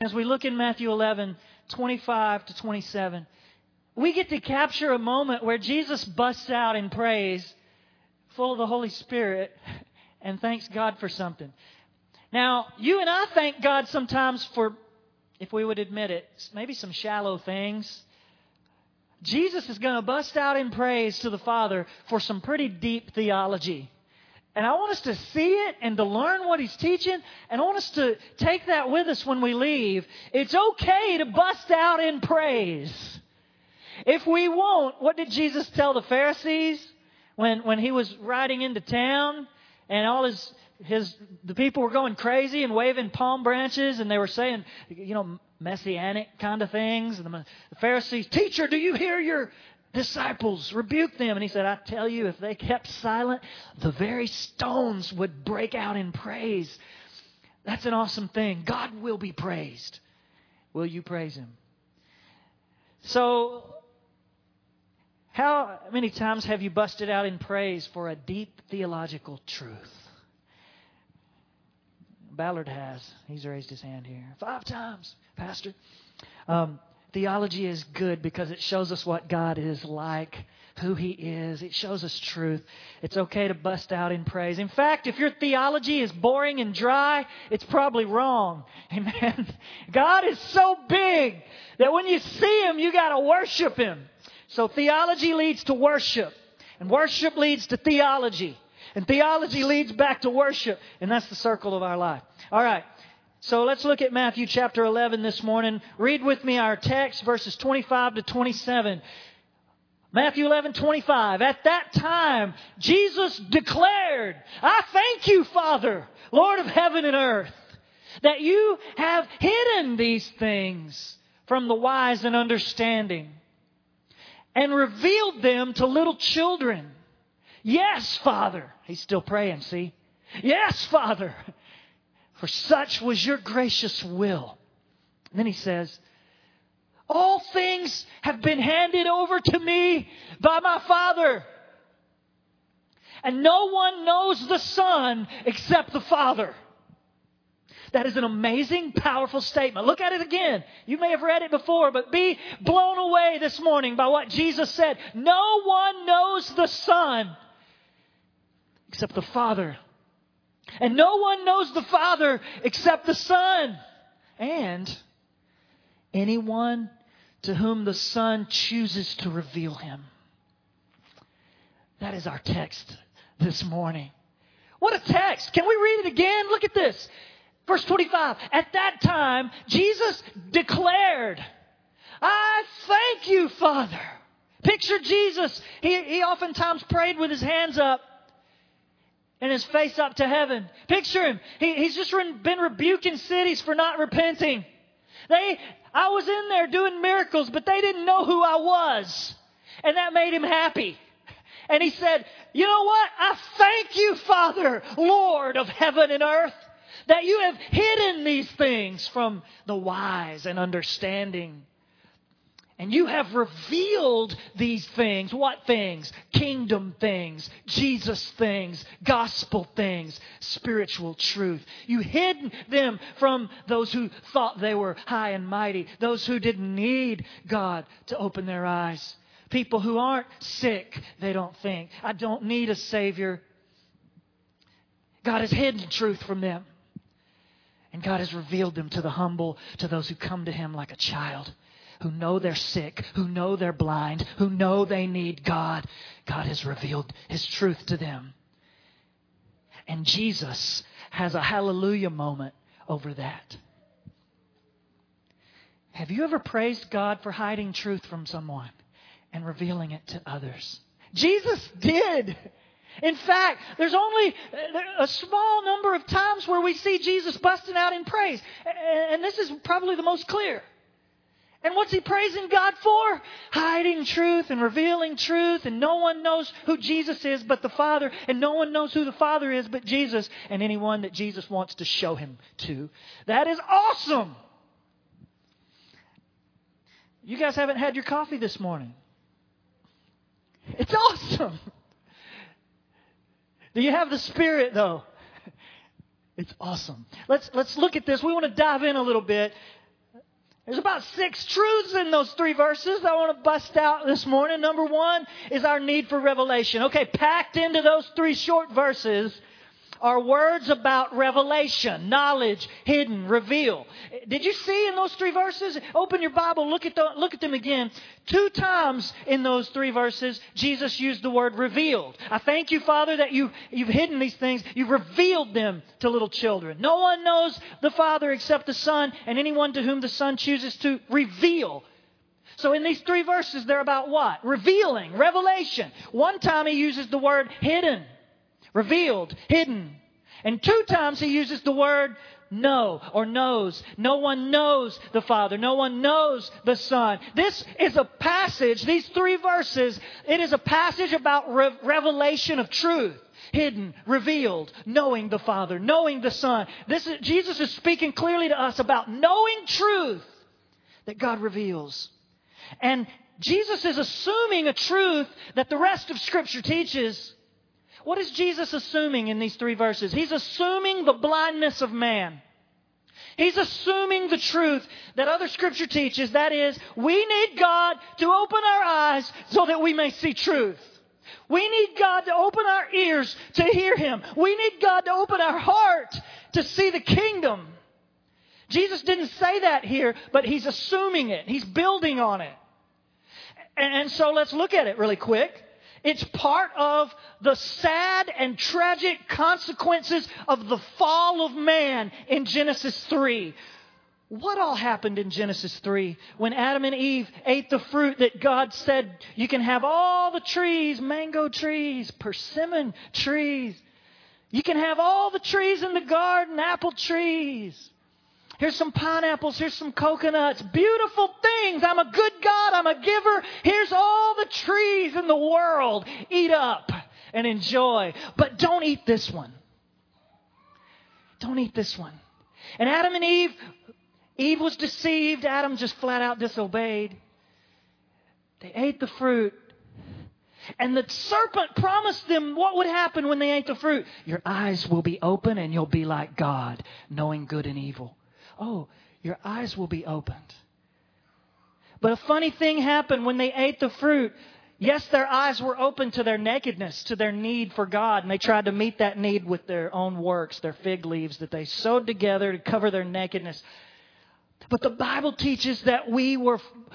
As we look in Matthew 11, 25 to 27, we get to capture a moment where Jesus busts out in praise, full of the Holy Spirit, and thanks God for something. Now, you and I thank God sometimes for, if we would admit it, maybe some shallow things. Jesus is going to bust out in praise to the Father for some pretty deep theology. And I want us to see it and to learn what He's teaching. And I want us to take that with us when we leave. It's okay to bust out in praise. If we won't, what did Jesus tell the Pharisees when He was riding into town and all the people were going crazy and waving palm branches and they were saying, messianic kind of things. And the Pharisees, "Teacher, do you hear your disciples? Rebuke them." And He said, "I tell you, if they kept silent, the very stones would break out in praise." That's an awesome thing. God will be praised. Will you praise Him? So, how many times have you busted out in praise for a deep theological truth? Ballard has. He's raised his hand here. 5 times, Pastor. Theology is good because it shows us what God is like, who He is. It shows us truth. It's okay to bust out in praise. In fact, if your theology is boring and dry, it's probably wrong. Amen. God is so big that when you see Him, you got to worship Him. So theology leads to worship, and worship leads to theology, and theology leads back to worship, and that's the circle of our life. All right. So let's look at Matthew chapter 11 this morning. Read with me our text, verses 25 to 27. Matthew 11:25. At that time, Jesus declared, "I thank you, Father, Lord of heaven and earth, that you have hidden these things from the wise and understanding and revealed them to little children. Yes, Father." He's still praying, see? "Yes, Father, for such was your gracious will." And then He says, "All things have been handed over to me by my Father. And no one knows the Son except the Father." That is an amazing, powerful statement. Look at it again. You may have read it before, but be blown away this morning by what Jesus said. No one knows the Son except the Father. And no one knows the Father except the Son. And anyone to whom the Son chooses to reveal Him. That is our text this morning. What a text. Can we read it again? Look at this. Verse 25. At that time, Jesus declared, "I thank you, Father." Picture Jesus. He oftentimes prayed with His hands up and His face up to heaven. Picture Him. He's just been rebuking cities for not repenting. I was in there doing miracles, but they didn't know who I was. And that made Him happy. And He said, "You know what? I thank you, Father, Lord of heaven and earth, that you have hidden these things from the wise and understanding. And you have revealed these things." What things? Kingdom things, Jesus things, gospel things, spiritual truth. You hid them from those who thought they were high and mighty, those who didn't need God to open their eyes. People who aren't sick, they don't think, "I don't need a Savior." God has hidden truth from them. And God has revealed them to the humble, to those who come to Him like a child, who know they're sick, who know they're blind, who know they need God. God has revealed His truth to them. And Jesus has a hallelujah moment over that. Have you ever praised God for hiding truth from someone and revealing it to others? Jesus did. In fact, there's only a small number of times where we see Jesus busting out in praise. And this is probably the most clear. And what's He praising God for? Hiding truth and revealing truth. And no one knows who Jesus is but the Father. And no one knows who the Father is but Jesus. And anyone that Jesus wants to show Him to. That is awesome. You guys haven't had your coffee this morning. It's awesome. Do you have the Spirit, though? It's awesome. Let's look at this. We want to dive in a little bit. There's about 6 truths in those 3 verses I want to bust out this morning. Number 1 is our need for revelation. Okay, packed into those 3 short verses are words about revelation, knowledge, hidden, reveal. Did you see in those 3 verses? Open your Bible, look at them again. 2 times in those 3 verses, Jesus used the word revealed. I thank you, Father, that you've hidden these things. You've revealed them to little children. No one knows the Father except the Son, and anyone to whom the Son chooses to reveal. So in these 3 verses, they're about what? Revealing, revelation. 1 time he uses the word hidden. Revealed, hidden. And 2 times he uses the word know or knows. No one knows the Father. No one knows the Son. This is a passage, these 3 verses, it is a passage about revelation of truth. Hidden, revealed, knowing the Father, knowing the Son. Jesus is speaking clearly to us about knowing truth that God reveals. And Jesus is assuming a truth that the rest of Scripture teaches. What is Jesus assuming in these 3 verses? He's assuming the blindness of man. He's assuming the truth that other Scripture teaches. That is, we need God to open our eyes so that we may see truth. We need God to open our ears to hear Him. We need God to open our heart to see the kingdom. Jesus didn't say that here, but He's assuming it. He's building on it. And so let's look at it really quick. It's part of the sad and tragic consequences of the fall of man in Genesis 3. What all happened in Genesis 3 when Adam and Eve ate the fruit that God said you can have all the trees, mango trees, persimmon trees. You can have all the trees in the garden, apple trees. Here's some pineapples. Here's some coconuts. Beautiful things. I'm a good God. I'm a giver. Here's all the trees in the world. Eat up and enjoy. But don't eat this one. Don't eat this one. And Adam and Eve was deceived. Adam just flat out disobeyed. They ate the fruit. And the serpent promised them what would happen when they ate the fruit. Your eyes will be open and you'll be like God, knowing good and evil. Oh, your eyes will be opened. But a funny thing happened when they ate the fruit. Yes, their eyes were open to their nakedness, to their need for God. And they tried to meet that need with their own works, their fig leaves that they sewed together to cover their nakedness. But the Bible teaches that we were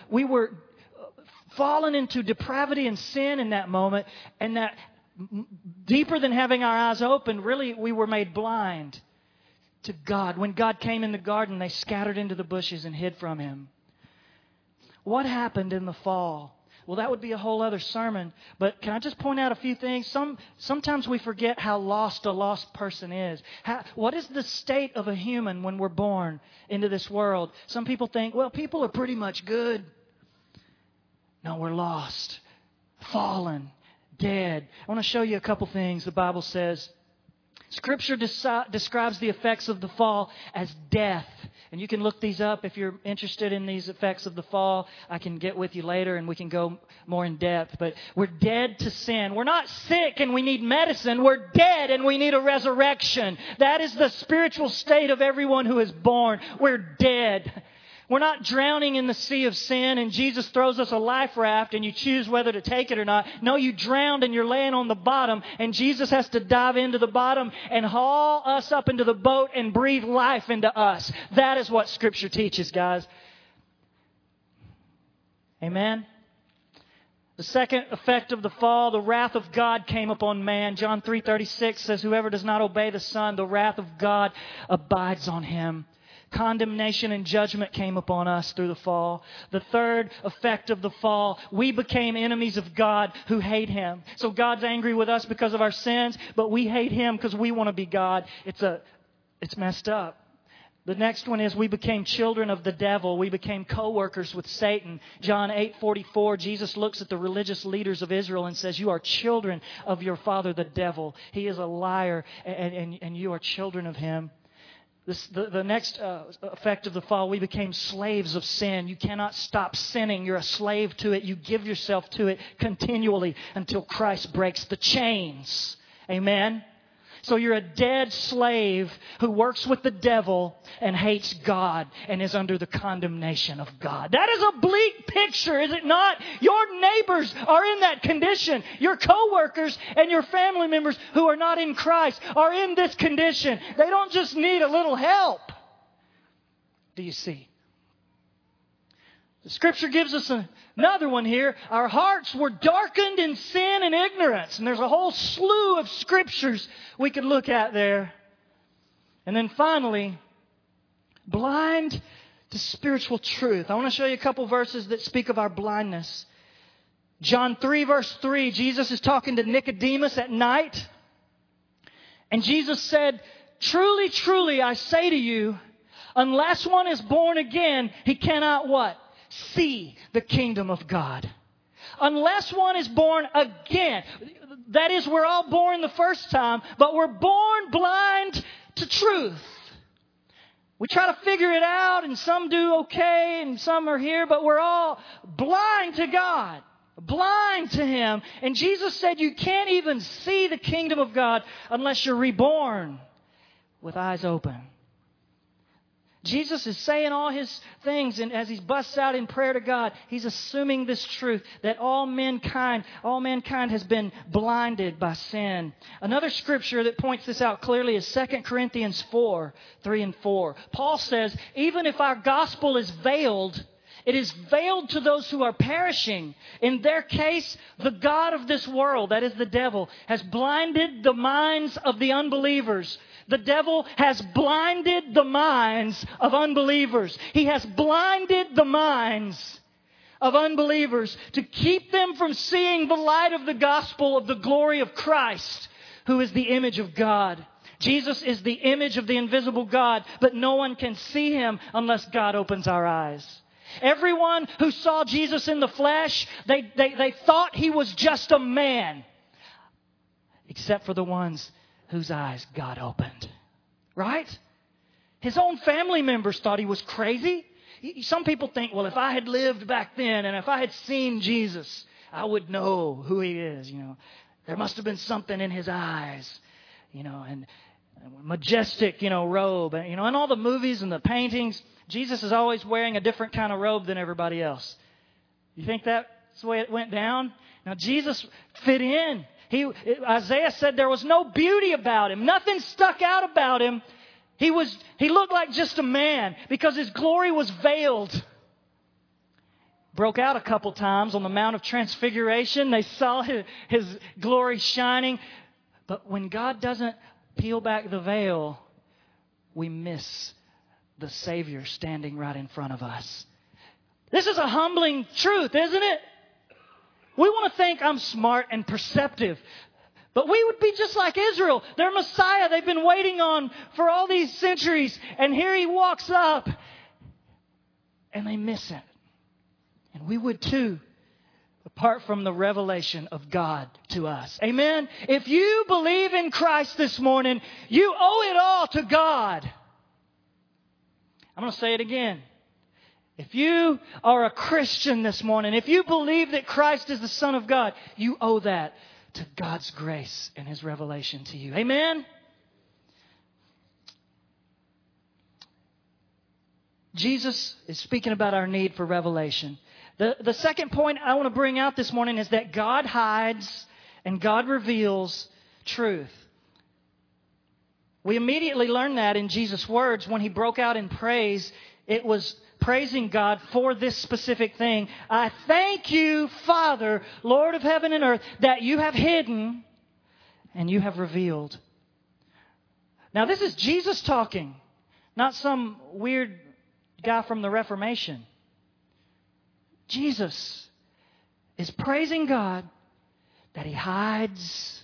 fallen into depravity and sin in that moment. And that deeper than having our eyes open, really we were made blind to God. When God came in the garden, they scattered into the bushes and hid from Him. What happened in the fall? Well, that would be a whole other sermon. But can I just point out a few things? Sometimes we forget how lost a lost person is. What is the state of a human when we're born into this world? Some people think, well, people are pretty much good. No, we're lost, fallen, dead. I want to show you a couple things the Bible says. Scripture describes the effects of the fall as death. And you can look these up if you're interested in these effects of the fall. I can get with you later and we can go more in depth. But we're dead to sin. We're not sick and we need medicine. We're dead and we need a resurrection. That is the spiritual state of everyone who is born. We're dead. We're not drowning in the sea of sin and Jesus throws us a life raft and you choose whether to take it or not. No, you drowned and you're laying on the bottom and Jesus has to dive into the bottom and haul us up into the boat and breathe life into us. That is what Scripture teaches, guys. Amen? The second effect of the fall, the wrath of God came upon man. John 3:36 says, whoever does not obey the Son, the wrath of God abides on him. Condemnation and judgment came upon us through the fall. The third effect of the fall, we became enemies of God who hate Him. So God's angry with us because of our sins, but we hate Him because we want to be God. It's messed up. The next one is we became children of the devil. We became co-workers with Satan. John 8:44, Jesus looks at the religious leaders of Israel and says, you are children of your father, the devil. He is a liar and you are children of him. The next effect of the fall, we became slaves of sin. You cannot stop sinning. You're a slave to it. You give yourself to it continually until Christ breaks the chains. Amen? So you're a dead slave who works with the devil and hates God and is under the condemnation of God. That is a bleak picture, is it not? Your neighbors are in that condition. Your coworkers and your family members who are not in Christ are in this condition. They don't just need a little help. Do you see? The Scripture gives us another one here. Our hearts were darkened in sin and ignorance. And there's a whole slew of Scriptures we could look at there. And then finally, blind to spiritual truth. I want to show you a couple verses that speak of our blindness. John 3 verse 3, Jesus is talking to Nicodemus at night. And Jesus said, "Truly, truly, I say to you, unless one is born again, he cannot" what? "See the kingdom of God." Unless one is born again. That is, we're all born the first time, but we're born blind to truth. We try to figure it out, and some do okay, and some are here, but we're all blind to God, blind to Him. And Jesus said you can't even see the kingdom of God unless you're reborn with eyes open. Jesus is saying all His things, and as He busts out in prayer to God, He's assuming this truth that all mankind has been blinded by sin. Another scripture that points this out clearly is 2 Corinthians 4, 3 and 4. Paul says, even if our gospel is veiled, it is veiled to those who are perishing. In their case, the god of this world, that is the devil, has blinded the minds of the unbelievers. The devil has blinded the minds of unbelievers. He has blinded the minds of unbelievers to keep them from seeing the light of the gospel of the glory of Christ, who is the image of God. Jesus is the image of the invisible God, but no one can see Him unless God opens our eyes. Everyone who saw Jesus in the flesh, they thought He was just a man, except for the ones whose eyes God opened. Right? His own family members thought He was crazy. Some people think, well, if I had lived back then and if I had seen Jesus, I would know who He is. There must have been something in His eyes, and majestic, robe. And, in all the movies and the paintings, Jesus is always wearing a different kind of robe than everybody else. You think that's the way it went down? Now, Jesus fit in. Isaiah said there was no beauty about Him. Nothing stuck out about Him. He looked like just a man because His glory was veiled. Broke out a couple times on the Mount of Transfiguration. They saw His glory shining. But when God doesn't peel back the veil, we miss the Savior standing right in front of us. This is a humbling truth, isn't it? We want to think I'm smart and perceptive. But we would be just like Israel. Their Messiah they've been waiting on for all these centuries. And here He walks up. And they miss it. And we would too, apart from the revelation of God to us. Amen? If you believe in Christ this morning, you owe it all to God. I'm going to say it again. If you are a Christian this morning, if you believe that Christ is the Son of God, you owe that to God's grace and His revelation to you. Amen? Jesus is speaking about our need for revelation. The second point I want to bring out this morning is that God hides and God reveals truth. We immediately learn that in Jesus' words when He broke out in praise. It was praising God for this specific thing. I thank you, Father, Lord of heaven and earth, that you have hidden and you have revealed. Now this is Jesus talking, not some weird guy from the Reformation. Jesus is praising God that He hides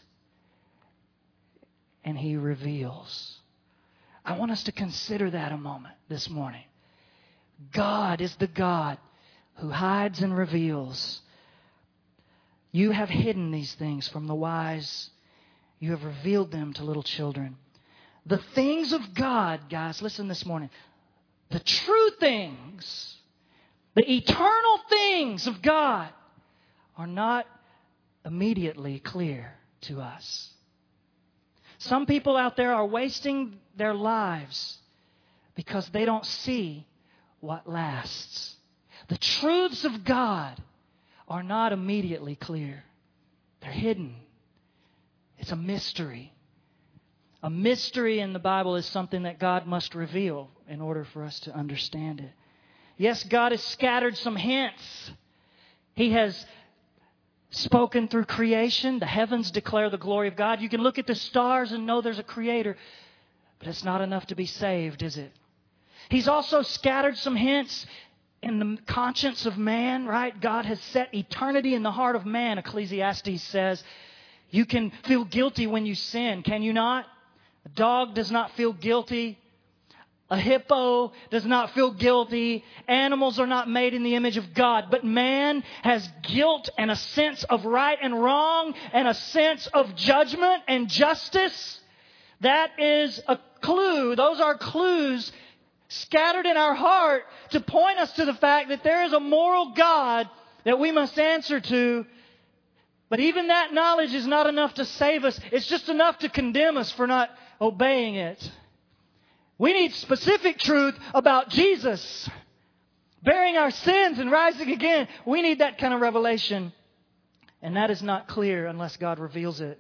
and He reveals. I want us to consider that a moment this morning. God is the God who hides and reveals. You have hidden these things from the wise. You have revealed them to little children. The things of God, guys, listen this morning. The true things, the eternal things of God are not immediately clear to us. Some people out there are wasting their lives because they don't see what lasts. The truths of God are not immediately clear. They're hidden. It's a mystery. A mystery in the Bible is something that God must reveal in order for us to understand it. Yes, God has scattered some hints. He has spoken through creation. The heavens declare the glory of God. You can look at the stars and know there's a Creator. But it's not enough to be saved, is it? He's also scattered some hints in the conscience of man, right? God has set eternity in the heart of man, Ecclesiastes says. You can feel guilty when you sin, can you not? A dog does not feel guilty. A hippo does not feel guilty. Animals are not made in the image of God. But man has guilt and a sense of right and wrong and a sense of judgment and justice. That is a clue. Those are clues scattered in our heart to point us to the fact that there is a moral God that we must answer to. But even that knowledge is not enough to save us. It's just enough to condemn us for not obeying it. We need specific truth about Jesus bearing our sins and rising again. We need that kind of revelation. And that is not clear unless God reveals it.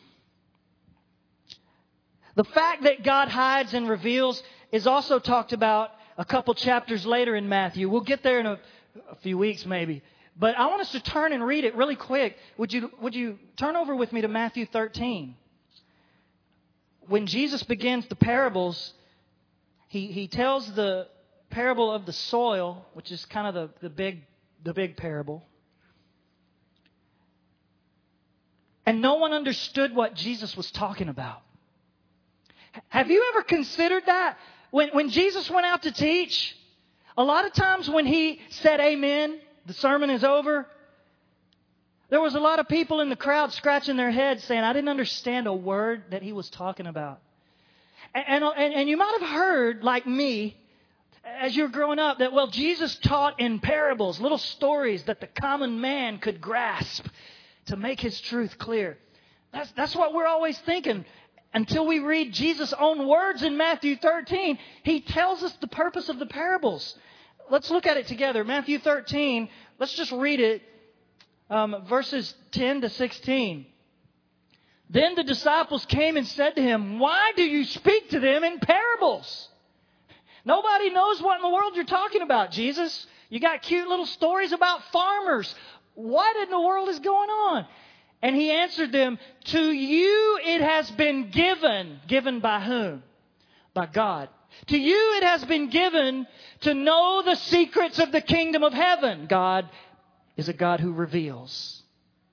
The fact that God hides and reveals is also talked about a couple chapters later in Matthew. We'll get there in a few weeks maybe. But I want us to turn and read it really quick. Would you turn over with me to Matthew 13? When Jesus begins the parables, he tells the parable of the soil, which is kind of the big parable. And no one understood what Jesus was talking about. Have you ever considered that? When Jesus went out to teach, a lot of times when He said amen, the sermon is over, there was a lot of people in the crowd scratching their heads saying, I didn't understand a word that He was talking about. And you might have heard, like me, as you were growing up, that, well, Jesus taught in parables, little stories that the common man could grasp to make His truth clear. That's what we're always thinking. Until we read Jesus' own words in Matthew 13, He tells us the purpose of the parables. Let's look at it together. Matthew 13, let's just read it, verses 10 to 16. Then the disciples came and said to Him, why do you speak to them in parables? Nobody knows what in the world you're talking about, Jesus. You got cute little stories about farmers. What in the world is going on? And He answered them, to you it has been given. Given by whom? By God. To you it has been given to know the secrets of the kingdom of heaven. God is a God who reveals.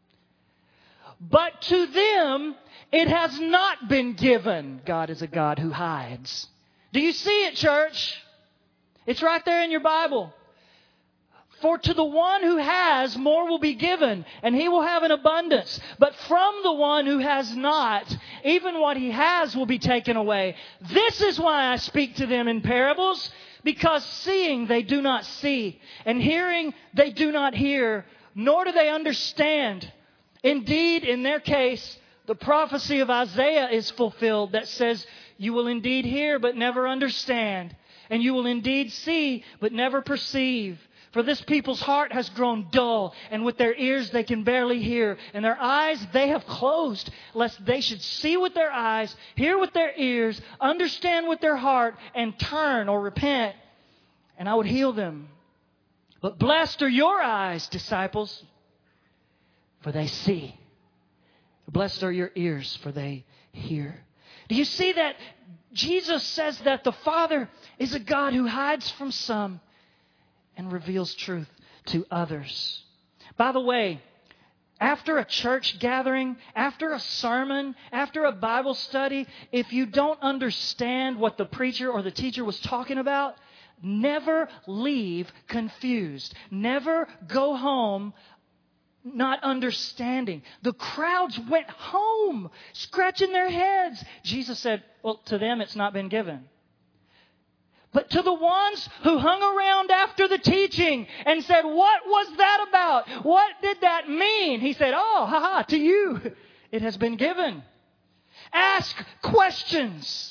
But to them it has not been given. God is a God who hides. Do you see it, church? It's right there in your Bible. For to the one who has, more will be given, and he will have an abundance. But from the one who has not, even what he has will be taken away. This is why I speak to them in parables, because seeing they do not see, and hearing they do not hear, nor do they understand. Indeed, in their case, the prophecy of Isaiah is fulfilled that says, you will indeed hear, but never understand. And you will indeed see, but never perceive. For this people's heart has grown dull, and with their ears they can barely hear, and their eyes they have closed, lest they should see with their eyes, hear with their ears, understand with their heart, and turn or repent, and I would heal them. But blessed are your eyes, disciples, for they see. Blessed are your ears, for they hear. Do you see that Jesus says that the Father is a God who hides from some and reveals truth to others? By the way, after a church gathering, after a sermon, after a Bible study, if you don't understand what the preacher or the teacher was talking about, never leave confused. Never go home not understanding. The crowds went home scratching their heads. Jesus said, well, to them it's not been given. But to the ones who hung around after the teaching and said, what was that about? What did that mean? He said, to you it has been given. Ask questions.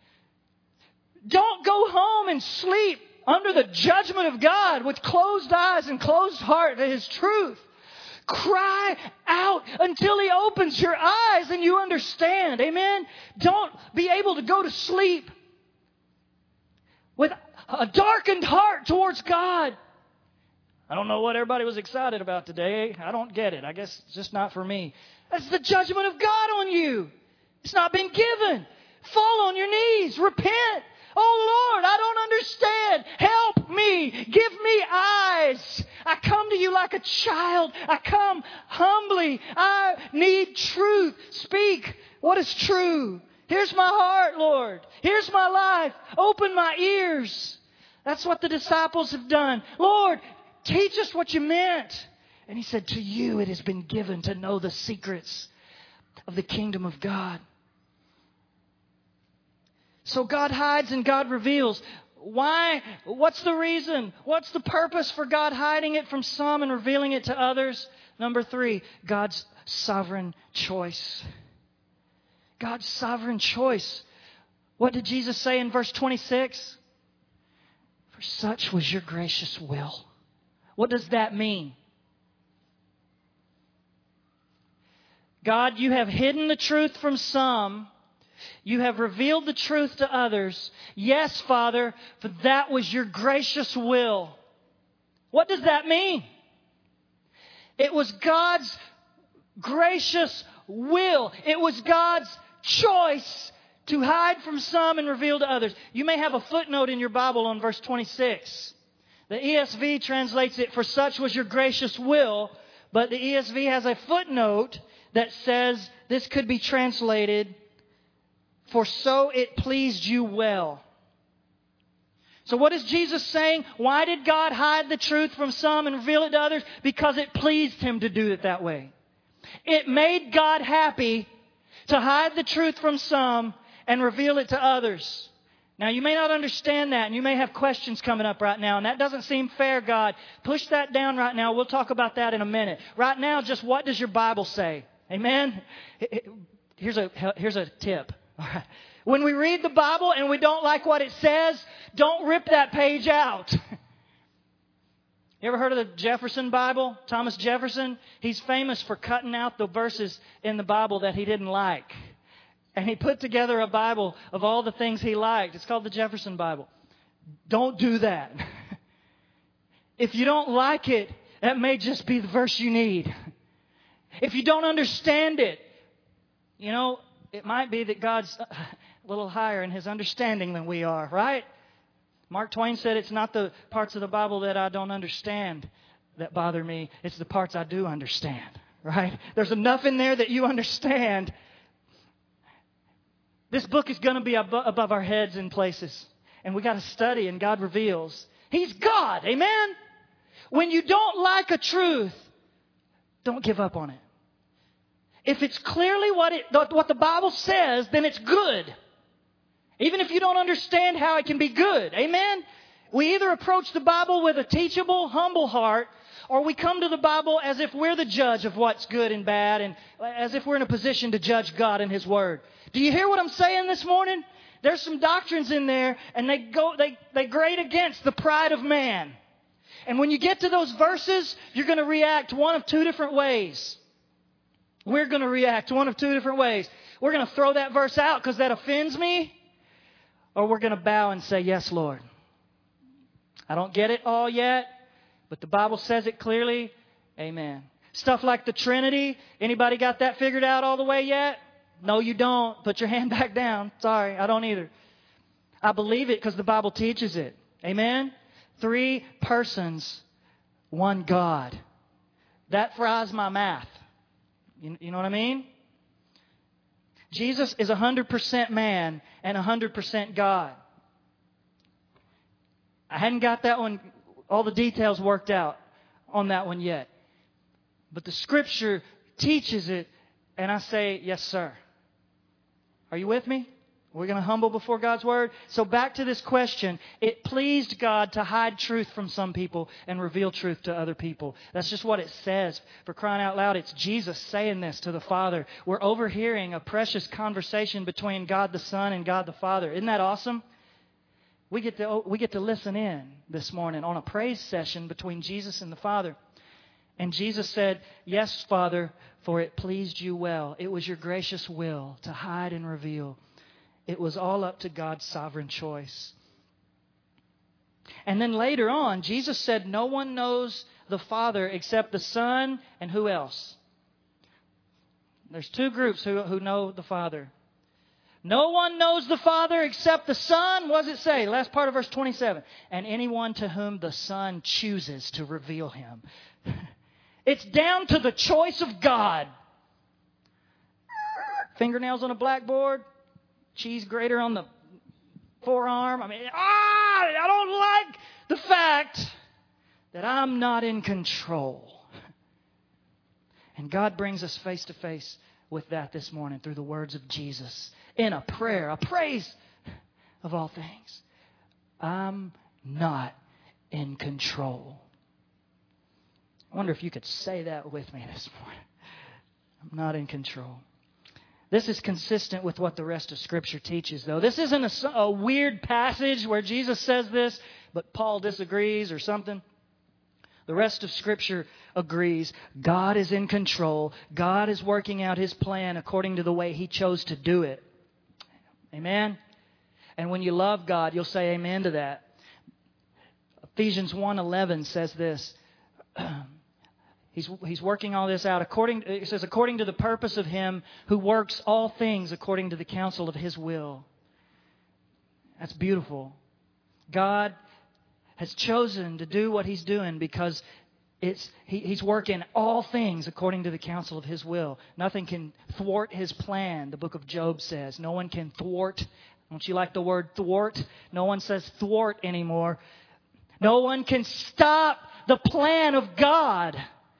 Don't go home and sleep under the judgment of God with closed eyes and closed heart to His truth. Cry out until He opens your eyes and you understand. Amen? Don't be able to go to sleep with a darkened heart towards God. I don't know what everybody was excited about today. I don't get it. I guess it's just not for me. That's the judgment of God on you. It's not been given. Fall on your knees. Repent. Oh Lord, I don't understand. Help me. Give me eyes. I come to you like a child. I come humbly. I need truth. Speak what is true. Here's my heart, Lord. Here's my life. Open my ears. That's what the disciples have done. Lord, teach us what you meant. And He said, to you it has been given to know the secrets of the kingdom of God. So God hides and God reveals. Why? What's the reason? What's the purpose for God hiding it from some and revealing it to others? Number 3, God's sovereign choice. God's sovereign choice. What did Jesus say in verse 26? For such was your gracious will. What does that mean? God, you have hidden the truth from some. You have revealed the truth to others. Yes, Father, for that was your gracious will. What does that mean? It was God's gracious will. It was God's choice to hide from some and reveal to others. You may have a footnote in your Bible on verse 26. The ESV translates it, for such was your gracious will, but the ESV has a footnote that says this could be translated, for so it pleased you well. So what is Jesus saying? Why did God hide the truth from some and reveal it to others? Because it pleased Him to do it that way. It made God happy to hide the truth from some and reveal it to others. Now, you may not understand that, and you may have questions coming up right now, and that doesn't seem fair, God. Push that down right now. We'll talk about that in a minute. Right now, just what does your Bible say? Amen? Here's a tip. All right. When we read the Bible and we don't like what it says, don't rip that page out. You ever heard of the Jefferson Bible? Thomas Jefferson? He's famous for cutting out the verses in the Bible that he didn't like. And he put together a Bible of all the things he liked. It's called the Jefferson Bible. Don't do that. If you don't like it, that may just be the verse you need. If you don't understand it, it might be that God's a little higher in His understanding than we are, right? Mark Twain said it's not the parts of the Bible that I don't understand that bother me. It's the parts I do understand, right? There's enough in there that you understand. This book is going to be above our heads in places. And we got to study, and God reveals. He's God, amen? When you don't like a truth, don't give up on it. If it's clearly what the Bible says, then it's good. Even if you don't understand how it can be good. Amen? We either approach the Bible with a teachable, humble heart, or we come to the Bible as if we're the judge of what's good and bad, and as if we're in a position to judge God and His Word. Do you hear what I'm saying this morning? There's some doctrines in there, and they grade against the pride of man. And when you get to those verses, you're going to react one of two different ways. We're going to react one of two different ways. We're going to throw that verse out because that offends me, or we're going to bow and say, yes, Lord. I don't get it all yet, but the Bible says it clearly. Amen. Stuff like the Trinity. Anybody got that figured out all the way yet? No, you don't. Put your hand back down. Sorry, I don't either. I believe it because the Bible teaches it. Amen? 3 persons, 1 God. That fries my math. You know what I mean? Jesus is 100% man and 100% God. I hadn't got that one, all the details worked out on that one yet. But the Scripture teaches it, and I say, yes, sir. Are you with me? We're going to humble before God's Word. So back to this question. It pleased God to hide truth from some people and reveal truth to other people. That's just what it says. For crying out loud, it's Jesus saying this to the Father. We're overhearing a precious conversation between God the Son and God the Father. Isn't that awesome? We get to listen in this morning on a praise session between Jesus and the Father. And Jesus said, "Yes, Father, for it pleased you well. It was your gracious will to hide and reveal." It was all up to God's sovereign choice. And then later on, Jesus said, no one knows the Father except the Son and who else? There's two groups who know the Father. No one knows the Father except the Son. What does it say? Last part of verse 27. And anyone to whom the Son chooses to reveal Him. It's down to the choice of God. Fingernails on a blackboard. Cheese grater on the forearm. I don't like the fact that I'm not in control. And God brings us face to face with that this morning through the words of Jesus in a prayer, a praise of all things. I'm not in control. I wonder if you could say that with me this morning. I'm not in control. This is consistent with what the rest of Scripture teaches, though. This isn't a weird passage where Jesus says this, but Paul disagrees or something. The rest of Scripture agrees. God is in control. God is working out His plan according to the way He chose to do it. Amen? And when you love God, you'll say amen to that. Ephesians 1:11 says this. He's working all this out it says, according to the purpose of Him who works all things according to the counsel of His will. That's beautiful. God has chosen to do what He's doing because He's working all things according to the counsel of His will. Nothing can thwart His plan, the book of Job says. No one can thwart. Don't you like the word thwart? No one says thwart anymore. No one can stop the plan of God.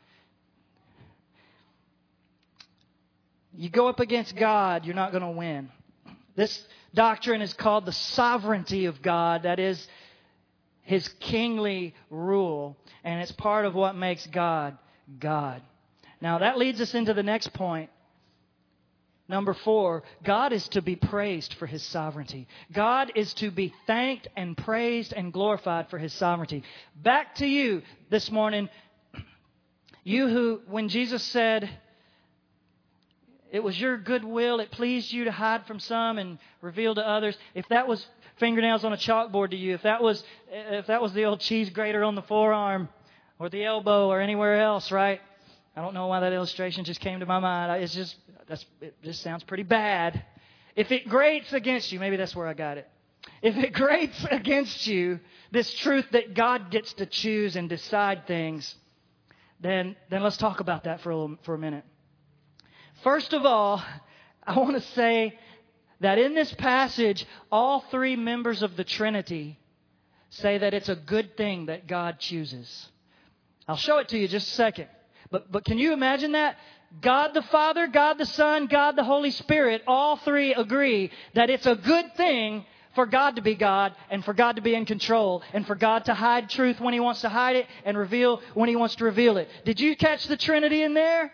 You go up against God, you're not going to win. This doctrine is called the sovereignty of God. That is His kingly rule. And it's part of what makes God, God. Now that leads us into the next point. Number 4, God is to be praised for His sovereignty. God is to be thanked and praised and glorified for His sovereignty. Back to you this morning. You who, when Jesus said, it was your good will, it pleased you to hide from some and reveal to others. If that was fingernails on a chalkboard to you, if that was the old cheese grater on the forearm or the elbow or anywhere else, right? I don't know why that illustration just came to my mind. It just sounds pretty bad. If it grates against you, maybe that's where I got it. If it grates against you, this truth that God gets to choose and decide things, then let's talk about that for a minute. First of all, I want to say that in this passage, all 3 members of the Trinity say that it's a good thing that God chooses. I'll show it to you in just a second. But can you imagine that? God the Father, God the Son, God the Holy Spirit, all 3 agree that it's a good thing for God to be God and for God to be in control and for God to hide truth when He wants to hide it and reveal when He wants to reveal it. Did you catch the Trinity in there?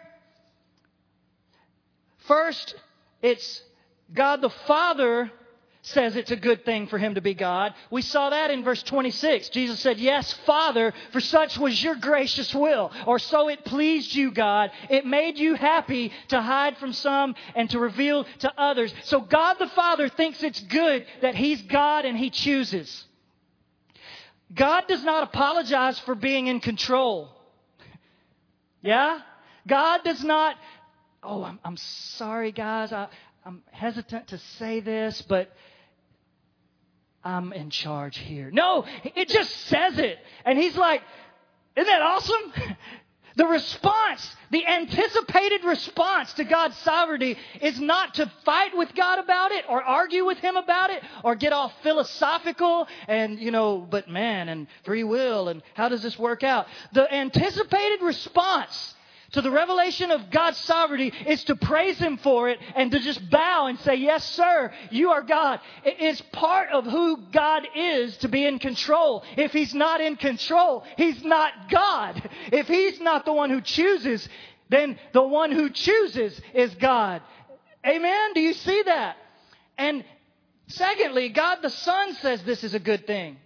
First, it's God the Father says it's a good thing for Him to be God. We saw that in verse 26. Jesus said, yes, Father, for such was your gracious will. Or so it pleased you, God. It made you happy to hide from some and to reveal to others. So God the Father thinks it's good that He's God and He chooses. God does not apologize for being in control. Yeah? God does not... I'm sorry, guys. I'm hesitant to say this, but I'm in charge here. No, it just says it. And He's like, isn't that awesome? The response, the anticipated response to God's sovereignty is not to fight with God about it or argue with Him about it or get all philosophical and, but man, and free will and how does this work out? The anticipated response to the revelation of God's sovereignty is to praise Him for it and to just bow and say, yes, sir, you are God. It's part of who God is to be in control. If He's not in control, He's not God. If He's not the one who chooses, then the one who chooses is God. Amen? Do you see that? And secondly, God the Son says this is a good thing.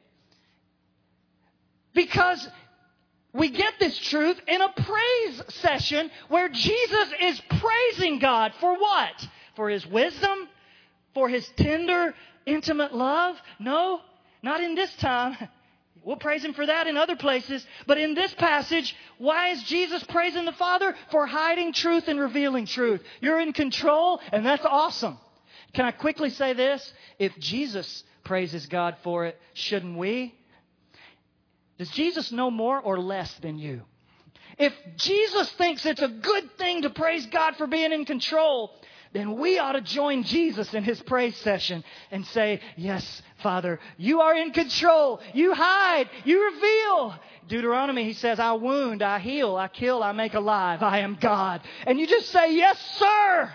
Because we get this truth in a praise session where Jesus is praising God for what? For His wisdom? For His tender, intimate love? No, not in this time. We'll praise Him for that in other places. But in this passage, why is Jesus praising the Father? For hiding truth and revealing truth. You're in control, and that's awesome. Can I quickly say this? If Jesus praises God for it, shouldn't we? Does Jesus know more or less than you? If Jesus thinks it's a good thing to praise God for being in control, then we ought to join Jesus in His praise session and say, yes, Father, you are in control. You hide. You reveal. Deuteronomy, He says, I wound, I heal, I kill, I make alive. I am God. And you just say, yes, sir.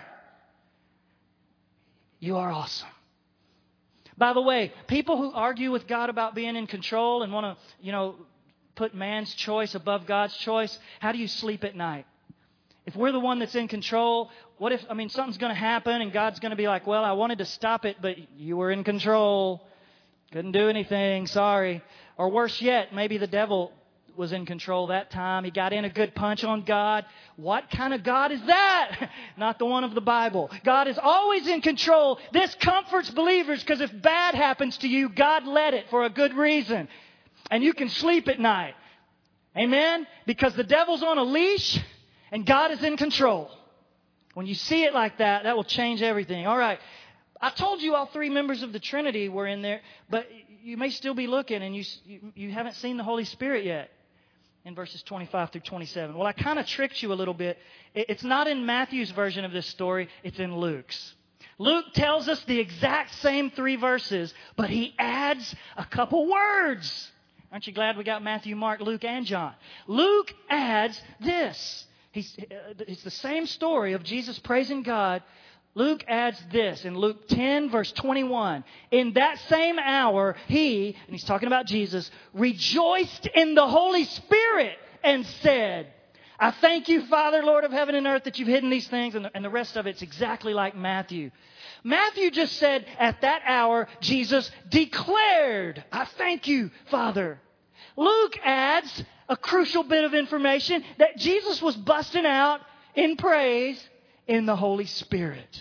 You are awesome. By the way, people who argue with God about being in control and want to, put man's choice above God's choice, how do you sleep at night? If we're the one that's in control, what if, something's going to happen and God's going to be like, well, I wanted to stop it, but you were in control. Couldn't do anything. Sorry. Or worse yet, maybe the devil was in control that time. He got in a good punch on God. What kind of God is that? Not the one of the Bible. God is always in control. This comforts believers because if bad happens to you, God led it for a good reason. And you can sleep at night. Amen? Because the devil's on a leash and God is in control. When you see it like that, that will change everything. All right. I told you all three members of the Trinity were in there, but you may still be looking and you haven't seen the Holy Spirit yet. In verses 25 through 27. Well, I kind of tricked you a little bit. It's not in Matthew's version of this story. It's in Luke's. Luke tells us the exact same 3 verses, but he adds a couple words. Aren't you glad we got Matthew, Mark, Luke, and John? Luke adds this. It's the same story of Jesus praising God. Luke adds this in Luke 10, verse 21. In that same hour, He, and He's talking about Jesus, rejoiced in the Holy Spirit and said, I thank you, Father, Lord of heaven and earth, that you've hidden these things. And the rest of it's exactly like Matthew. Matthew just said, at that hour, Jesus declared, I thank you, Father. Luke adds a crucial bit of information that Jesus was busting out in praise in the Holy Spirit.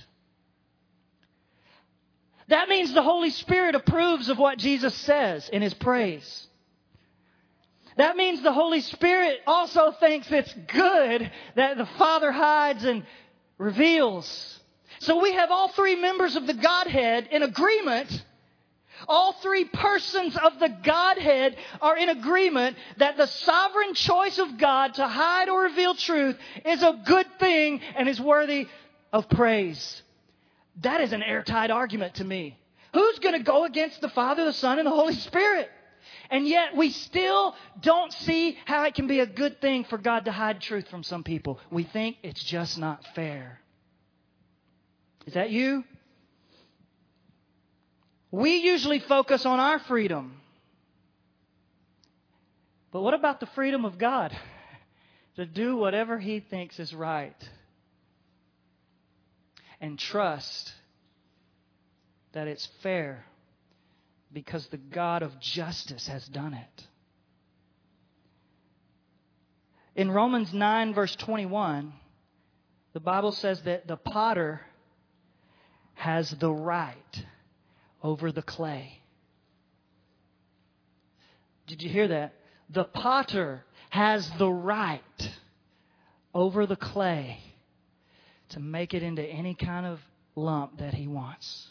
That means the Holy Spirit approves of what Jesus says in His praise. That means the Holy Spirit also thinks it's good that the Father hides and reveals. So we have all 3 members of the Godhead in agreement. All 3 persons of the Godhead are in agreement that the sovereign choice of God to hide or reveal truth is a good thing and is worthy of praise. That is an airtight argument to me. Who's going to go against the Father, the Son, and the Holy Spirit? And yet we still don't see how it can be a good thing for God to hide truth from some people. We think it's just not fair. Is that you? We usually focus on our freedom. But what about the freedom of God to do whatever He thinks is right? And trust that it's fair because the God of justice has done it. In Romans 9, verse 21, the Bible says that the potter has the right over the clay. Did you hear that? The potter has the right over the clay to make it into any kind of lump that he wants.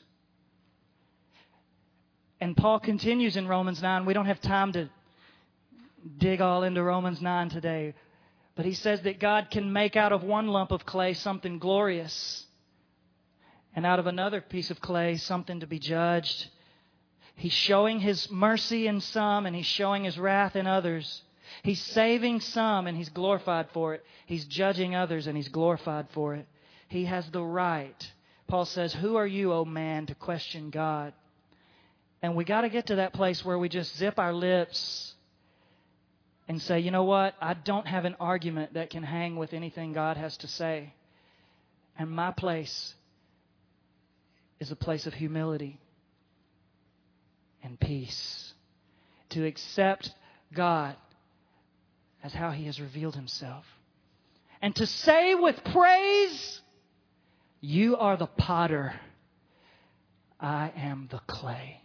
And Paul continues in Romans 9. We don't have time to dig all into Romans 9 today. But he says that God can make out of one lump of clay something glorious, and out of another piece of clay something to be judged. He's showing His mercy in some, and He's showing His wrath in others. He's saving some and He's glorified for it. He's judging others and He's glorified for it. He has the right. Paul says, who are you, O man, to question God? And we got to get to that place where we just zip our lips and say, you know what? I don't have an argument that can hang with anything God has to say. And my place is a place of humility and peace. To accept God as how He has revealed Himself. And to say with praise, you are the potter, I am the clay.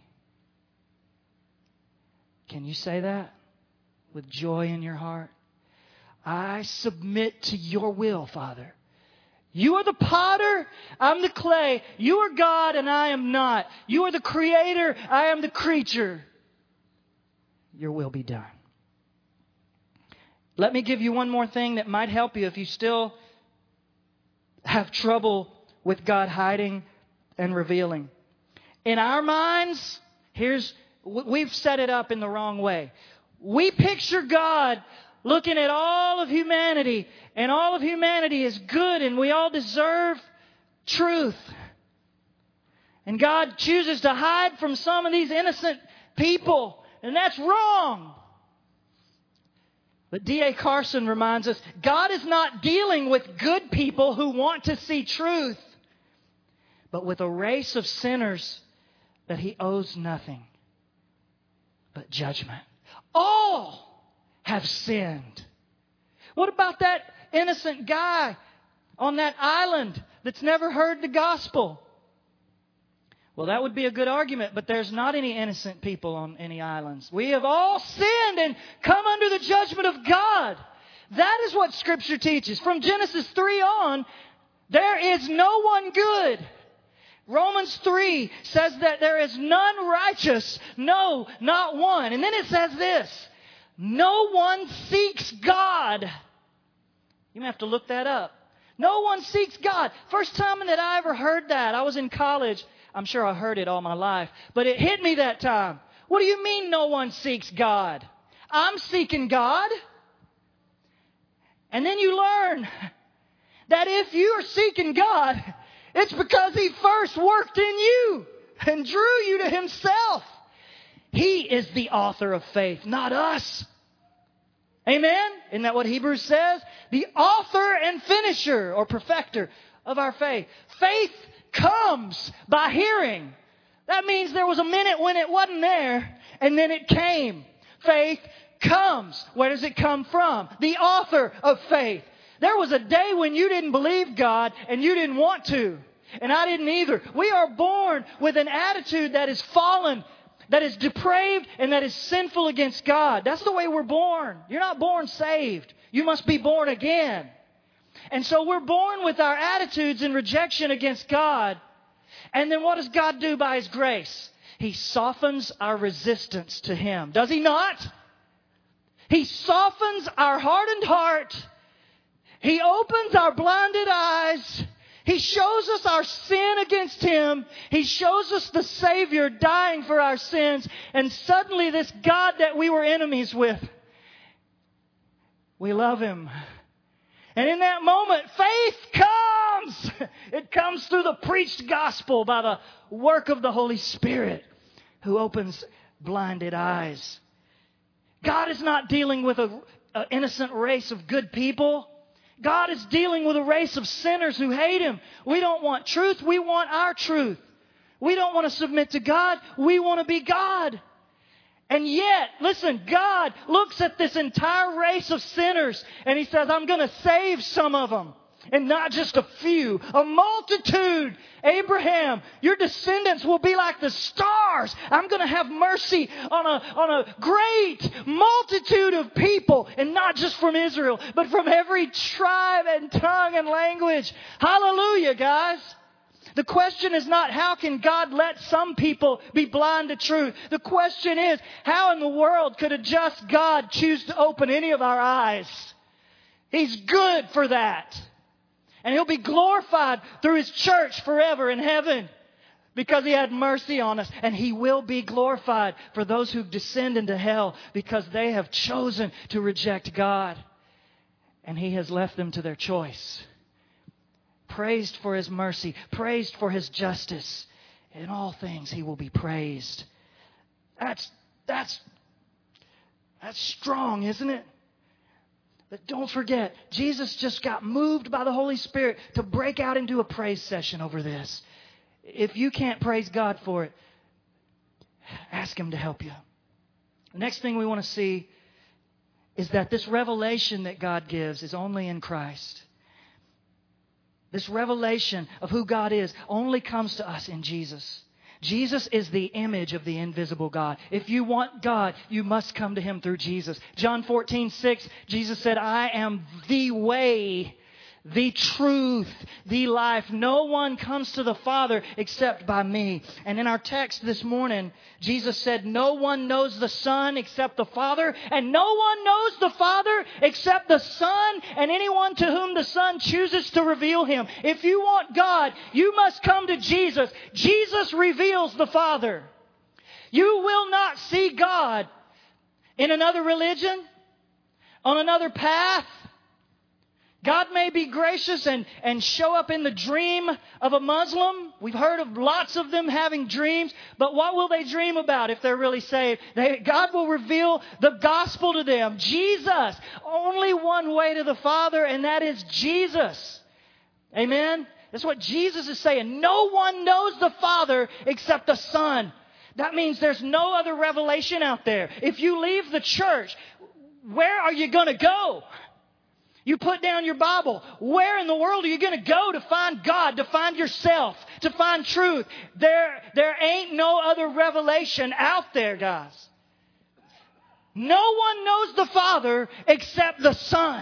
Can you say that with joy in your heart? I submit to your will, Father. You are the potter, I'm the clay. You are God and I am not. You are the creator, I am the creature. Your will be done. Let me give you one more thing that might help you if you still have trouble with God hiding and revealing. In our minds, we've set it up in the wrong way. We picture God looking at all of humanity, and all of humanity is good, and we all deserve truth. And God chooses to hide from some of these innocent people, and that's wrong. But D.A. Carson reminds us, God is not dealing with good people who want to see truth, but with a race of sinners that He owes nothing but judgment. All have sinned. What about that innocent guy on that island that's never heard the gospel? Well, that would be a good argument, but there's not any innocent people on any islands. We have all sinned and come under the judgment of God. That is what Scripture teaches. From Genesis 3 on, there is no one good. Romans 3 says that there is none righteous, no, not one. And then it says this, no one seeks God. You may have to look that up. No one seeks God. First time that I ever heard that, I was in college. I'm sure I heard it all my life, but it hit me that time. What do you mean no one seeks God? I'm seeking God. And then you learn that if you are seeking God, it's because He first worked in you and drew you to Himself. He is the author of faith, not us. Amen? Isn't that what Hebrews says? The author and finisher or perfecter of our faith. Faith comes by hearing. That means there was a minute when it wasn't there, and then it came. Faith comes. Where does it come from? The author of faith. There was a day when you didn't believe God and you didn't want to. And I didn't either. We are born with an attitude that is fallen, that is depraved, and that is sinful against God. That's the way we're born. You're not born saved. You must be born again. And so we're born with our attitudes in rejection against God. And then what does God do by His grace? He softens our resistance to Him. Does He not? He softens our hardened heart. He opens our blinded eyes. He shows us our sin against Him. He shows us the Savior dying for our sins. And suddenly this God that we were enemies with, we love Him. And in that moment, faith comes. It comes through the preached gospel by the work of the Holy Spirit who opens blinded eyes. God is not dealing with an innocent race of good people. God is dealing with a race of sinners who hate Him. We don't want truth. We want our truth. We don't want to submit to God. We want to be God. And yet, listen, God looks at this entire race of sinners and He says, I'm going to save some of them. And not just a few, a multitude. Abraham, your descendants will be like the stars. I'm going to have mercy on a great multitude of people. And not just from Israel, but from every tribe and tongue and language. Hallelujah, guys. The question is not how can God let some people be blind to truth. The question is how in the world could a just God choose to open any of our eyes? He's good for that. And He'll be glorified through His church forever in heaven. because He had mercy on us. And He will be glorified for those who descend into hell because they have chosen to reject God. And He has left them to their choice. Praised for His mercy, praised for His justice. In all things He will be praised. That's strong, isn't it? But don't forget, Jesus just got moved by the Holy Spirit to break out into a praise session over this. If you can't praise God for it, ask Him to help you. The next thing we want to see is that this revelation that God gives is only in Christ. This revelation of who God is only comes to us in Jesus. Jesus is the image of the invisible God. If you want God, you must come to Him through Jesus. John 14:6, Jesus said, I am the way, the truth, the life. No one comes to the Father except by me. And in our text this morning, Jesus said, no one knows the Son except the Father, and no one knows the Father except the Son, and anyone to whom the Son chooses to reveal Him. If you want God, you must come to Jesus. Jesus reveals the Father. You will not see God in another religion, on another path. God may be gracious and show up in the dream of a Muslim. We've heard of lots of them having dreams. But what will they dream about if they're really saved? God will reveal the gospel to them. Jesus. Only one way to the Father, and that is Jesus. Amen? That's what Jesus is saying. No one knows the Father except the Son. That means there's no other revelation out there. If you leave the church, where are you going to go? You put down your Bible. Where in the world are you going to go to find God, to find yourself, to find truth? There ain't no other revelation out there, guys. No one knows the Father except the Son.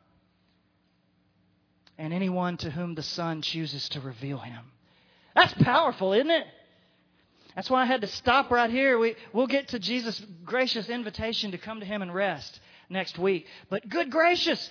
And anyone to whom the Son chooses to reveal Him. That's powerful, isn't it? That's why I had to stop right here. We'll get to Jesus' gracious invitation to come to Him and rest next week. But good gracious,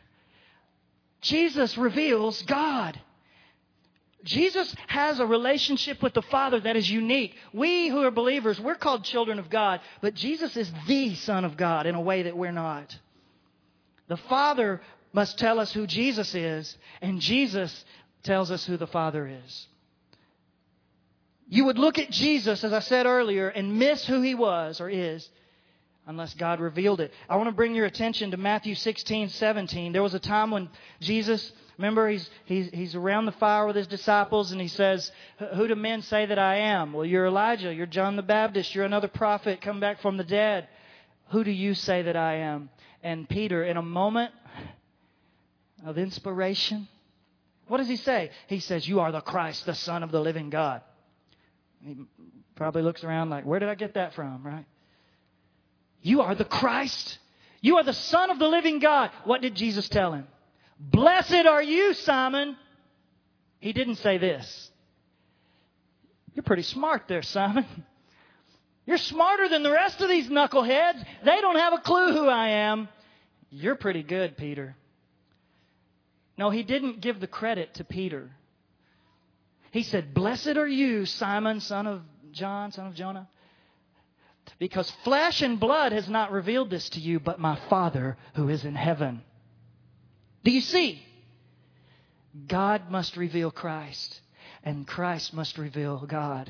Jesus reveals God. Jesus has a relationship with the Father that is unique. We who are believers, we're called children of God, but Jesus is the Son of God in a way that we're not. The Father must tell us who Jesus is, and Jesus tells us who the Father is. You would look at Jesus, as I said earlier, and miss who He was or is, unless God revealed it. I want to bring your attention to Matthew 16:17. There was a time when Jesus, remember, he's around the fire with His disciples, and He says, who do men say that I am? Well, you're Elijah, you're John the Baptist, you're another prophet come back from the dead. Who do you say that I am? And Peter, in a moment of inspiration, what does he say? He says, you are the Christ, the Son of the living God. He probably looks around like, where did I get that from, right? You are the Christ. You are the Son of the living God. What did Jesus tell him? Blessed are you, Simon. He didn't say this. You're pretty smart there, Simon. You're smarter than the rest of these knuckleheads. They don't have a clue who I am. You're pretty good, Peter. No, He didn't give the credit to Peter. He said, blessed are you, Simon, son of John, son of Jonah. Because flesh and blood has not revealed this to you, but my Father who is in heaven. Do you see? God must reveal Christ, and Christ must reveal God.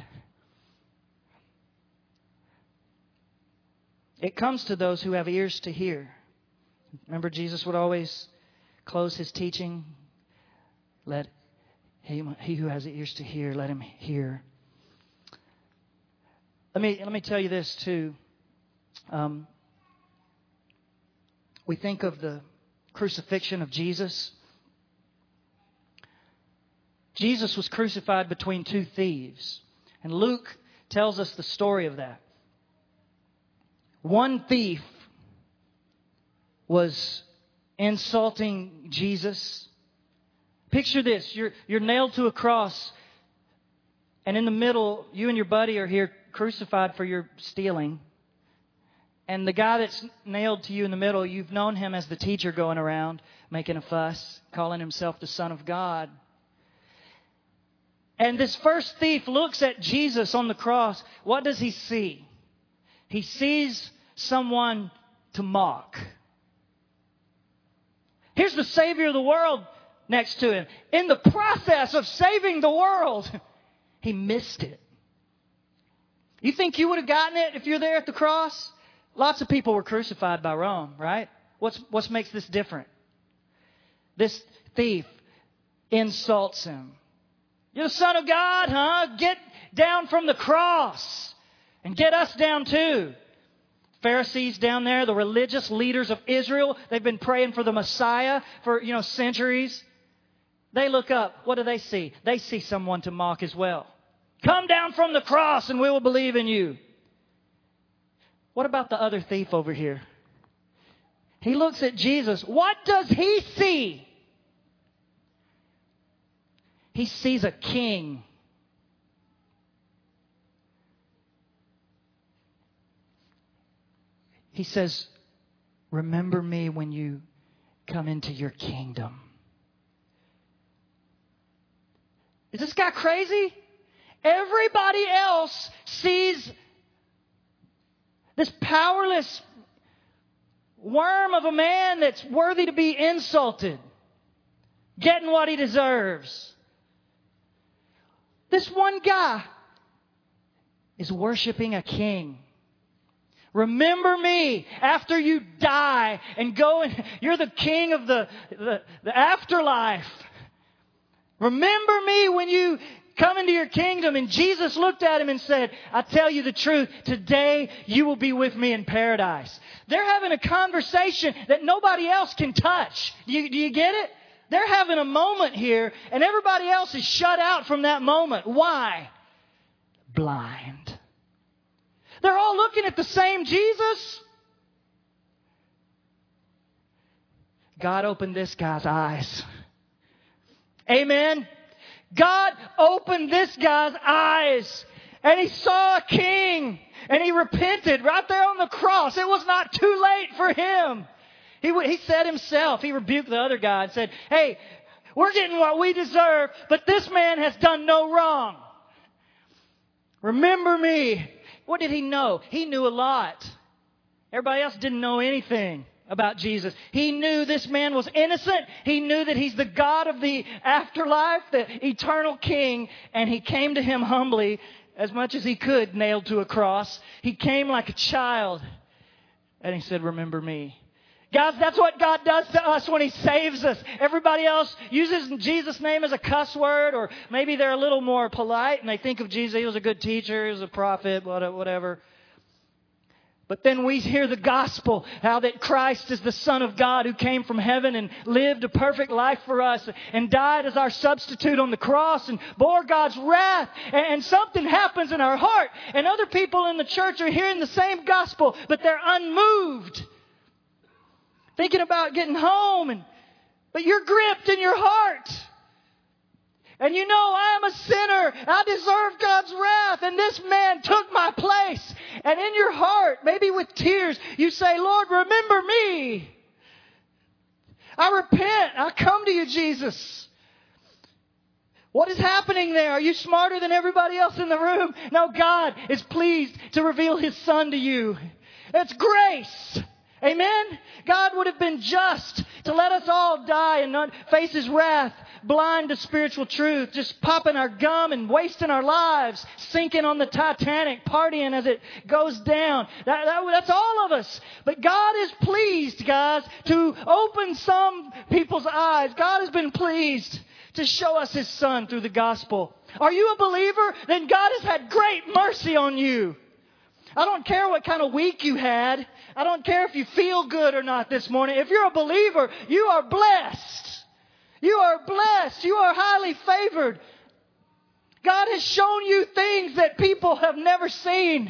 It comes to those who have ears to hear. Remember, Jesus would always close His teaching. Let he who has ears to hear, let him hear. Let me tell you this too. We think of the crucifixion of Jesus. Jesus was crucified between two thieves. And Luke tells us the story of that. One thief was insulting Jesus. Picture this. You're nailed to a cross. And in the middle, you and your buddy are here crucified for your stealing. And the guy that's nailed to you in the middle, you've known him as the teacher going around, making a fuss, calling himself the Son of God. And this first thief looks at Jesus on the cross. What does he see? He sees someone to mock. Here's the Savior of the world next to him. In the process of saving the world, he missed it. You think you would have gotten it if you're there at the cross? Lots of people were crucified by Rome, right? What makes this different? This thief insults him. You're the Son of God, huh? Get down from the cross and get us down too. Pharisees down there, the religious leaders of Israel, they've been praying for the Messiah for, centuries. They look up. What do they see? They see someone to mock as well. Come down from the cross and we will believe in you. What about the other thief over here? He looks at Jesus. What does he see? He sees a king. He says, remember me when you come into your kingdom. Is this guy crazy? Everybody else sees this powerless worm of a man that's worthy to be insulted, getting what he deserves. This one guy is worshiping a king. Remember me after you die and go and you're the king of the afterlife. Remember me when you come into your kingdom. And Jesus looked at him and said, I tell you the truth, today you will be with me in paradise. They're having a conversation that nobody else can touch. Do you get it? They're having a moment here and everybody else is shut out from that moment. Why? Blind. They're all looking at the same Jesus. God opened this guy's eyes. Amen. God opened this guy's eyes and he saw a king and he repented right there on the cross. It was not too late for him. He said himself, he rebuked the other guy and said, hey, we're getting what we deserve, but this man has done no wrong. Remember me. What did he know? He knew a lot. Everybody else didn't know anything about Jesus. He knew this man was innocent. He knew that he's the God of the afterlife, the eternal king. And he came to him humbly as much as he could, nailed to a cross. He came like a child. And he said, remember me. Guys, that's what God does to us when he saves us. Everybody else uses Jesus' name as a cuss word, or maybe they're a little more polite and they think of Jesus, he was a good teacher, he was a prophet, whatever. But then we hear the gospel, how that Christ is the Son of God who came from heaven and lived a perfect life for us and died as our substitute on the cross and bore God's wrath. And something happens in our heart. And other people in the church are hearing the same gospel, but they're unmoved. Thinking about getting home, but you're gripped in your heart. And you know, I'm a sinner. I deserve God's wrath. And this man took my place. And in your heart, maybe with tears, you say, Lord, remember me. I repent. I come to you, Jesus. What is happening there? Are you smarter than everybody else in the room? No, God is pleased to reveal His Son to you. It's grace. Amen? God would have been just to let us all die and not face His wrath, blind to spiritual truth, just popping our gum and wasting our lives, sinking on the Titanic, partying as it goes down. That's all of us. But God is pleased, guys, to open some people's eyes. God has been pleased to show us His Son through the gospel. Are you a believer? Then God has had great mercy on you. I don't care what kind of week you had. I don't care if you feel good or not this morning. If you're a believer, you are blessed. You are blessed. You are highly favored. God has shown you things that people have never seen.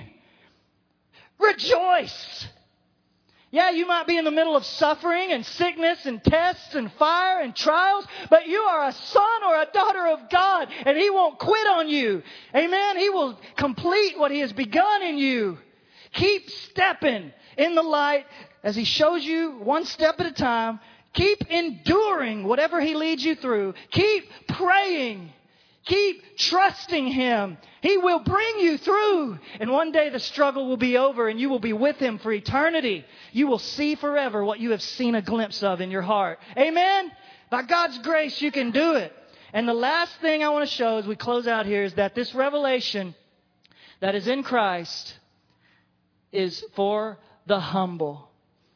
Rejoice. Yeah, you might be in the middle of suffering and sickness and tests and fire and trials, but you are a son or a daughter of God, and He won't quit on you. Amen? He will complete what He has begun in you. Keep stepping in the light as He shows you one step at a time. Keep enduring whatever He leads you through. Keep praying. Keep trusting Him. He will bring you through. And one day the struggle will be over and you will be with Him for eternity. You will see forever what you have seen a glimpse of in your heart. Amen? By God's grace, you can do it. And the last thing I want to show as we close out here is that this revelation that is in Christ is for the humble.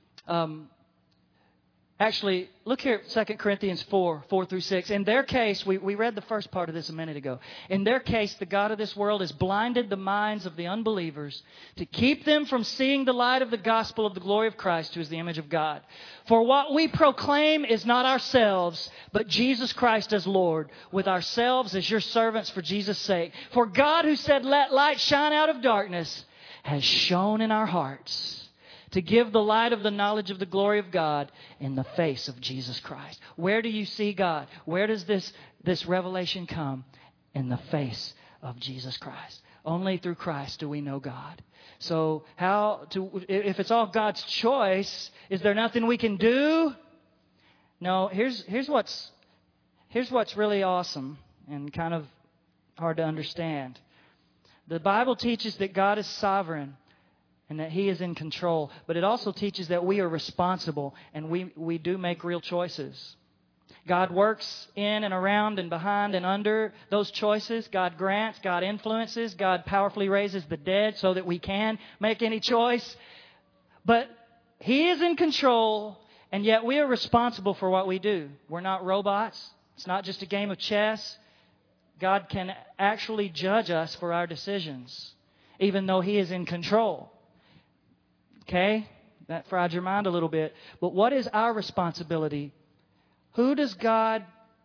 Actually, look here at 2 Corinthians 4:4-6. In their case, we read the first part of this a minute ago. In their case, the God of this world has blinded the minds of the unbelievers to keep them from seeing the light of the gospel of the glory of Christ, who is the image of God. For what we proclaim is not ourselves, but Jesus Christ as Lord, with ourselves as your servants for Jesus' sake. For God, who said, "Let light shine out of darkness," has shone in our hearts to give the light of the knowledge of the glory of God in the face of Jesus Christ. Where do you see God? Where does this revelation come? In the face of Jesus Christ. Only through Christ do we know God. So if it's all God's choice, is there nothing we can do? No, here's what's really awesome and kind of hard to understand. The Bible teaches that God is sovereign and that He is in control. But it also teaches that we are responsible and we do make real choices. God works in and around and behind and under those choices. God grants, God influences, God powerfully raises the dead so that we can make any choice. But He is in control, and yet we are responsible for what we do. We're not robots. It's not just a game of chess. God can actually judge us for our decisions, even though He is in control. Okay? That fried your mind a little bit. But what is our responsibility? Who does God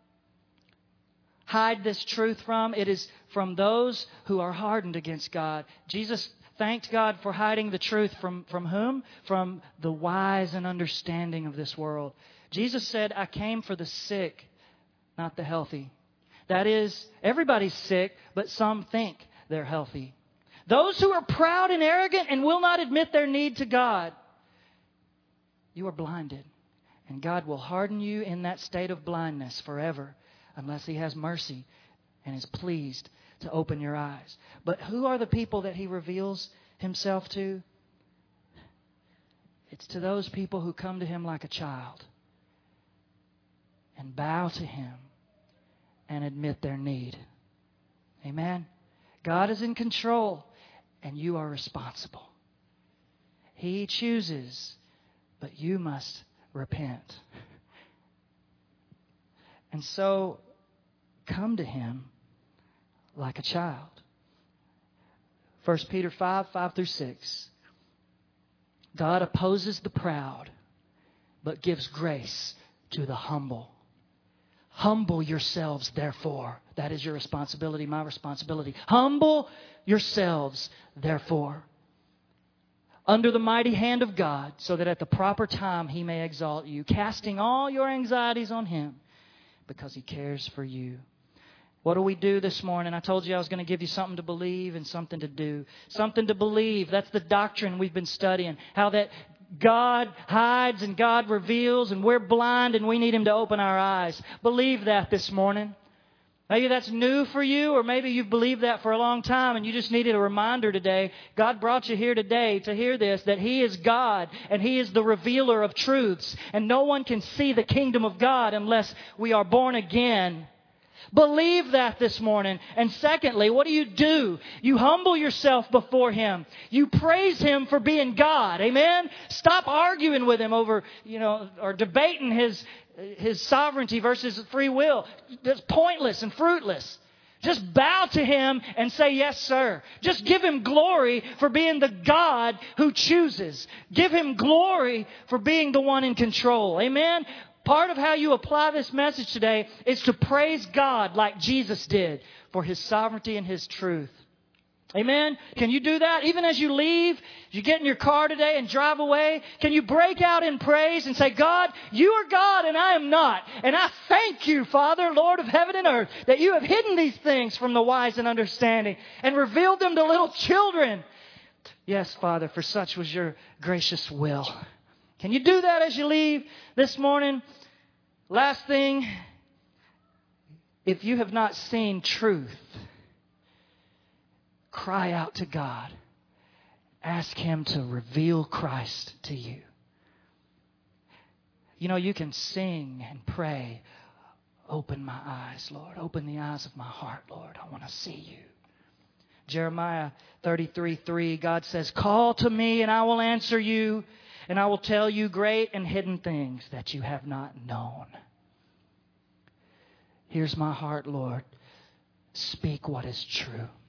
hide this truth from? It is from those who are hardened against God. Jesus thanked God for hiding the truth from whom? From the wise and understanding of this world. Jesus said, "I came for the sick, not the healthy." That is, everybody's sick, but some think they're healthy. Those who are proud and arrogant and will not admit their need to God, you are blinded. And God will harden you in that state of blindness forever unless He has mercy and is pleased to open your eyes. But who are the people that He reveals Himself to? It's to those people who come to Him like a child and bow to Him and admit their need. Amen? God is in control. And you are responsible. He chooses, but you must repent. And so, come to Him like a child. 1 Peter 5:5-6. God opposes the proud, but gives grace to the humble. Humble yourselves, therefore. That is your responsibility, my responsibility. Humble yourselves, therefore, under the mighty hand of God, so that at the proper time He may exalt you, casting all your anxieties on Him, because He cares for you. What do we do this morning? I told you I was going to give you something to believe and something to do. Something to believe. That's the doctrine we've been studying. How that God hides and God reveals, and we're blind and we need Him to open our eyes. Believe that this morning. Maybe that's new for you, or maybe you've believed that for a long time and you just needed a reminder today. God brought you here today to hear this, that He is God and He is the revealer of truths. And no one can see the kingdom of God unless we are born again. Believe that this morning. And secondly, what do? You humble yourself before Him. You praise Him for being God. Amen? Stop arguing with Him over, or debating His sovereignty versus free will. That's pointless and fruitless. Just bow to Him and say, "Yes, sir." Just give Him glory for being the God who chooses. Give Him glory for being the one in control. Amen? Part of how you apply this message today is to praise God like Jesus did for His sovereignty and His truth. Amen? Can you do that? Even as you leave, as you get in your car today and drive away, can you break out in praise and say, "God, you are God and I am not. And I thank you, Father, Lord of heaven and earth, that you have hidden these things from the wise and understanding and revealed them to little children. Yes, Father, for such was your gracious will." Can you do that as you leave this morning? Last thing, If you have not seen truth, cry out to God. Ask Him to reveal Christ to you. You know, you can sing and pray, open my eyes, Lord. Open the eyes of my heart, Lord. I want to see you. Jeremiah 33:3, God says, call to me and I will answer you, and I will tell you great and hidden things that you have not known. Here's my heart, Lord. Speak what is true.